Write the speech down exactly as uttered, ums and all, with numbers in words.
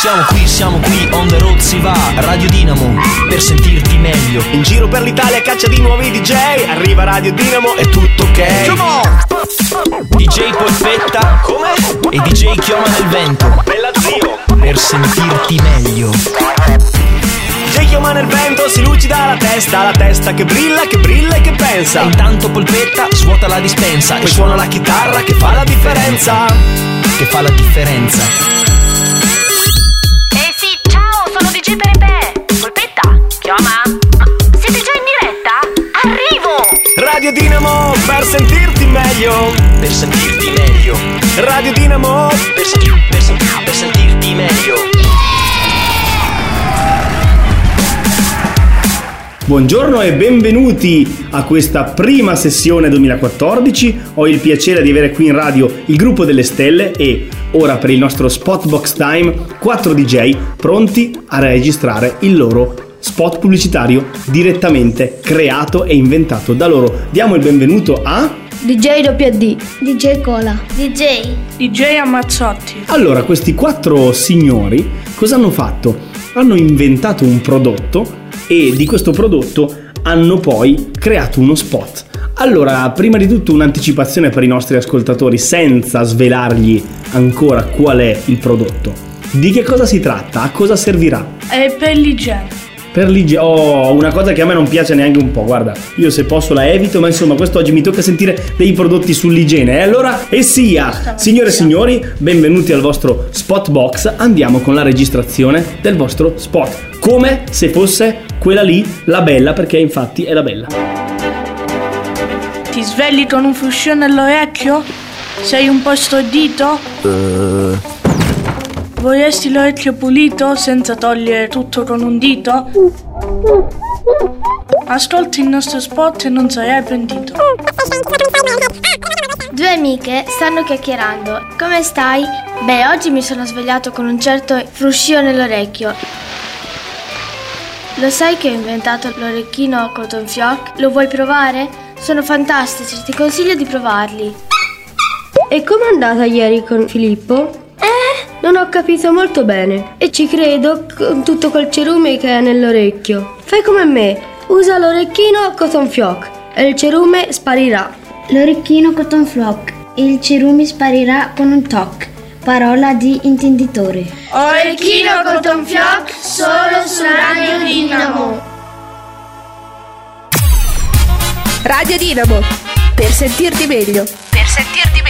Siamo qui, siamo qui, on the road si va. Radio Dinamo, per sentirti meglio. In giro per l'Italia caccia di nuovi D J. Arriva Radio Dinamo e tutto ok. Come on! D J Polpetta. Come? E D J Chioma nel vento. Bella zio. Per sentirti meglio. D J Chioma nel vento, si lucida la testa. La testa che brilla, che brilla e che pensa. E intanto Polpetta svuota la dispensa. Poi suona la chitarra che fa la differenza. Che fa la differenza. D J Pepe, Polpetta, Chioma, siete già in diretta? Arrivo! Radio Dinamo, per sentirti meglio. Per sentirti meglio. Radio Dinamo, per, sen- per, sen- per sentirti meglio. Buongiorno e benvenuti a questa prima sessione duemilaquattordici. Ho il piacere di avere qui in radio il gruppo delle stelle e ora per il nostro Spot Box Time quattro D J pronti a registrare il loro spot pubblicitario direttamente creato e inventato da loro. Diamo il benvenuto a D J W D, D J Cola, D J D J Ammazzotti. Allora, questi quattro signori cosa hanno fatto? Hanno inventato un prodotto e di questo prodotto hanno poi creato uno spot. Allora, prima di tutto un'anticipazione per i nostri ascoltatori senza svelargli ancora qual è il prodotto. Di che cosa si tratta? A cosa servirà? È per l'igiene. Per l'igiene. Oh, una cosa che a me non piace neanche un po', guarda. Io se posso la evito, ma insomma questo oggi mi tocca sentire dei prodotti sull'igiene. E allora, e sia, signore e signori, benvenuti al vostro Spot Box. Andiamo con la registrazione del vostro spot. Come se fosse quella lì, la bella, perché infatti è la bella. Ti svegli con un fruscione all'orecchio? Sei un po' stordito? Uh. Vorresti l'orecchio pulito senza togliere tutto con un dito? Ascolti il nostro spot e non sarai pentito. Due amiche stanno chiacchierando. Come stai? Beh, oggi mi sono svegliato con un certo fruscio nell'orecchio. Lo sai che ho inventato l'orecchino Cotton Fioc? Lo vuoi provare? Sono fantastici, ti consiglio di provarli. E com'è andata ieri con Filippo? Eh? Non ho capito molto bene. E ci credo con tutto quel cerume che è nell'orecchio. Fai come me, usa l'orecchino Cotton Fioc e il cerume sparirà. L'orecchino Cotton Fioc e il cerume sparirà con un toc. Parola di intenditore. Orecchino Cotton Fioc solo su Radio Dinamo. Radio Dinamo, per sentirti meglio. Per sentirti